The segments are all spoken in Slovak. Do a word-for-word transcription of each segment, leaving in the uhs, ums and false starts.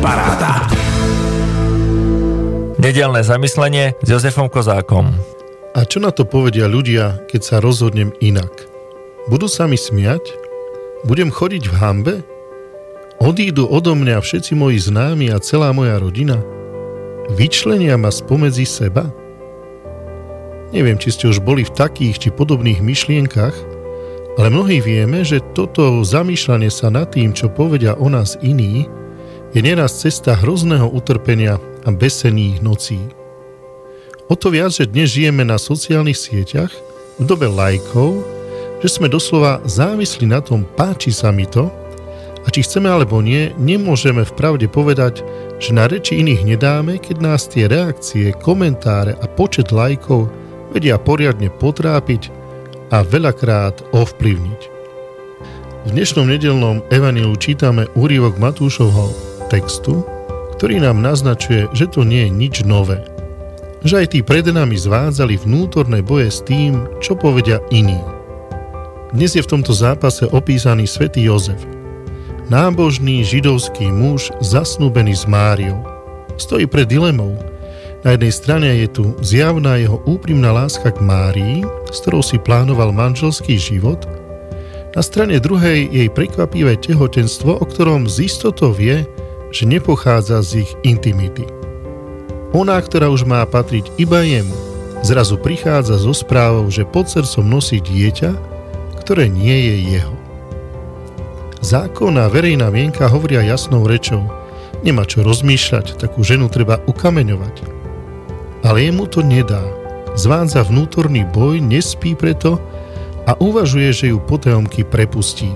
Paráda. Nedeľné zamyslenie s Jozefom Kozákom. A čo na to povedia ľudia, keď sa rozhodnem inak? Budú sa mi smiať? Budem chodiť v hanbe? Odídu odo mňa všetci moji známi a celá moja rodina? Vyčlenia ma spomedzi seba? Neviem, či ste už boli v takých či podobných myšlienkach, ale mnohí vieme, že toto zamýšľanie sa nad tým, čo povedia o nás iní, je nieraz cesta hrozného utrpenia a besených nocí. O to viac, že dnes žijeme na sociálnych sieťach, v dobe lajkov, že sme doslova závislí na tom, páči sa mi to, a či chceme alebo nie, nemôžeme vpravde povedať, že na reči iných nedáme, keď nás tie reakcie, komentáre a počet lajkov vedia poriadne potrápiť a veľakrát ovplyvniť. V dnešnom nedeľnom evanjeliu čítame úryvok Matúšovho textu, ktorý nám naznačuje, že to nie je nič nové. Že aj tí pred nami zvádzali vnútorné boje s tým, čo povedia iní. Dnes je v tomto zápase opísaný svätý Jozef. Nábožný židovský muž zasnúbený s Máriou. Stojí pred dilemou. Na jednej strane je tu zjavná jeho úprimná láska k Márii, s ktorou si plánoval manželský život. Na strane druhej jej prekvapivé tehotenstvo, o ktorom z istotou vie, že nepochádza z ich intimity. Ona, ktorá už má patriť iba jemu, zrazu prichádza so správou, že pod srdcom nosí dieťa, ktoré nie je jeho. Zákon a verejná mienka hovoria jasnou rečou. Nemá čo rozmýšľať, takú ženu treba ukameňovať. Ale jemu to nedá. Zvádza vnútorný boj, nespí preto a uvažuje, že ju potajomky prepustí.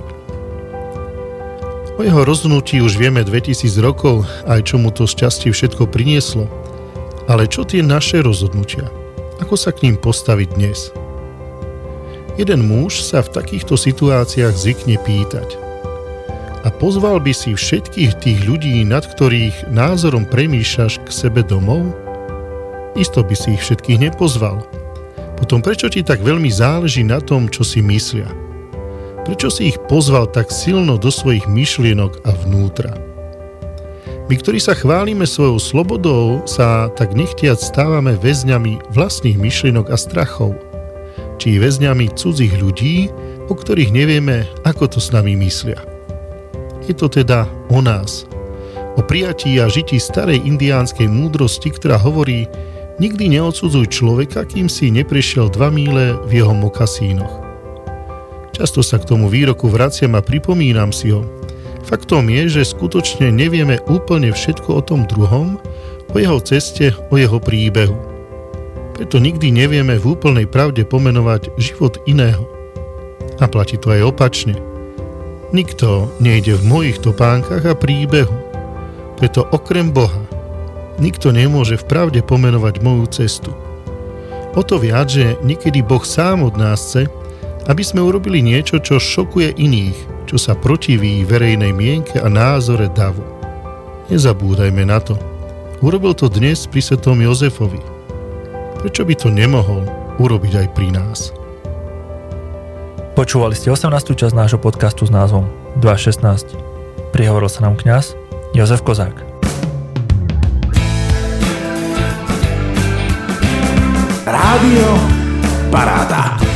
O jeho rozhodnutí už vieme dvetisíc rokov, aj čo mu to šťastie všetko prinieslo. Ale čo tie naše rozhodnutia? Ako sa k ním postaviť dnes? Jeden muž sa v takýchto situáciách zvykne pýtať: a pozval by si všetkých tých ľudí, nad ktorých názorom premýšľaš, k sebe domov? Isto by si ich všetkých nepozval. Potom prečo ti tak veľmi záleží na tom, čo si myslia? Prečo si ich pozval tak silno do svojich myšlienok a vnútra? My, ktorí sa chválime svojou slobodou, sa tak nechtiac stávame väzňami vlastných myšlienok a strachov, či väzňami cudzích ľudí, o ktorých nevieme, ako to s nami myslia. Je to teda o nás, o prijatí a žití starej indiánskej múdrosti, ktorá hovorí: nikdy neodsudzuj človeka, kým si neprešiel dva míle v jeho mokasínoch. Často sa k tomu výroku vraciam a pripomínam si ho. Faktom je, že skutočne nevieme úplne všetko o tom druhom, o jeho ceste, o jeho príbehu. Preto nikdy nevieme v úplnej pravde pomenovať život iného. A platí to aj opačne. Nikto nejde v mojich topánkach a príbehu. Preto okrem Boha nikto nemôže v pravde pomenovať moju cestu. O to viac, že niekedy Boh sám od nás chce, aby sme urobili niečo, čo šokuje iných, čo sa protiví verejnej mienke a názore davu. Nezabúdajme na to. Urobil to dnes pri svätom Jozefovi. Prečo by to nemohol urobiť aj pri nás? Počúvali ste osemnástu časť nášho podcastu s názvom dva šestnásť. Prihovoril sa nám kňaz Jozef Kozák. Rádio Paráda.